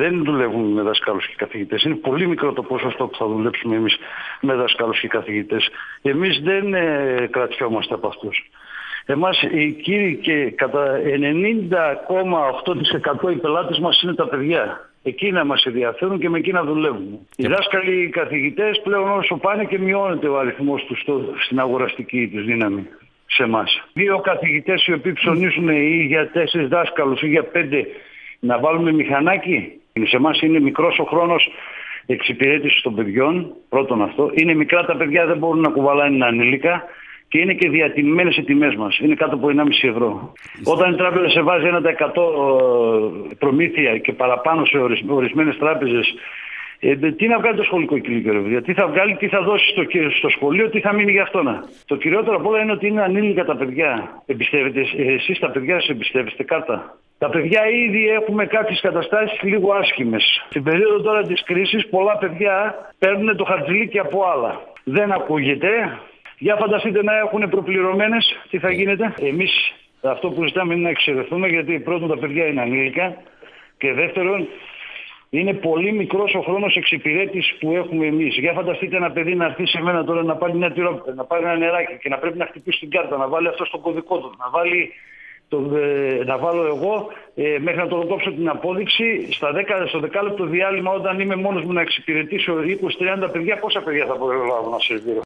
Δεν δουλεύουν με δασκάλους και καθηγητές. Είναι πολύ μικρό το ποσοστό που θα δουλέψουμε εμείς με δασκάλους και καθηγητές. Εμείς δεν κρατιόμαστε από αυτούς. Εμάς οι κύριοι και κατά 90,8% οι πελάτες μας είναι τα παιδιά. Εκείνα μας ενδιαφέρουν και με εκείνα δουλεύουμε. Οι δάσκαλοι, οι καθηγητές πλέον όσο πάνε και μειώνεται ο αριθμός τους στην αγοραστική τους δύναμη σε εμάς. 2 καθηγητές οι οποίοι ψωνίζουν ή για 4 δάσκαλους ή για 5 να βάλουμε μηχανάκι. Σε εμάς είναι μικρός ο χρόνος εξυπηρέτησης των παιδιών. Πρώτον αυτό. Είναι μικρά τα παιδιά, δεν μπορούν να κουβαλάνε ανήλικα. Και είναι και διατιμημένες οι τιμές μας. Είναι κάτω από 1,5 ευρώ. Όταν η τράπεζα σε βάζει 1% προμήθεια και παραπάνω σε ορισμένες τράπεζες, τι να βγάλει το σχολικό κηλικείο, τι θα βγάλει, τι θα δώσει στο σχολείο, τι θα μείνει για αυτόνα. Το κυριότερο απ' όλα είναι ότι είναι ανήλικα τα παιδιά. Εμπιστεύετε εσείς τα παιδιά, σας εμπιστεύεστε κάρτα? Τα παιδιά ήδη έχουμε κάποιες καταστάσεις λίγο άσχημες. Στην περίοδο τώρα της κρίσης, πολλά παιδιά παίρνουν το χαρτζηλίκι από άλλα. Δεν ακούγεται. Για φανταστείτε να έχουν προπληρωμένες, τι θα γίνεται. Εμείς αυτό που ζητάμε είναι να εξαιρεθούμε, γιατί πρώτον τα παιδιά είναι ανήλικα και δεύτερον είναι πολύ μικρός ο χρόνος εξυπηρέτησης που έχουμε εμείς. Για φανταστείτε ένα παιδί να έρθει σε μένα τώρα να πάρει μια τυρόπιτα, να πάρει ένα νεράκι και να πρέπει να χτυπήσει την κάρτα, να βάλει αυτό στο κωδικό του, να βάλω εγώ μέχρι να το κόψω την απόδειξη στο 10 λεπτό διάλειμμα όταν είμαι μόνος μου να εξυπηρετήσω 20-30 παιδιά. Πόσα παιδιά θα προλάβω να σερβίρω?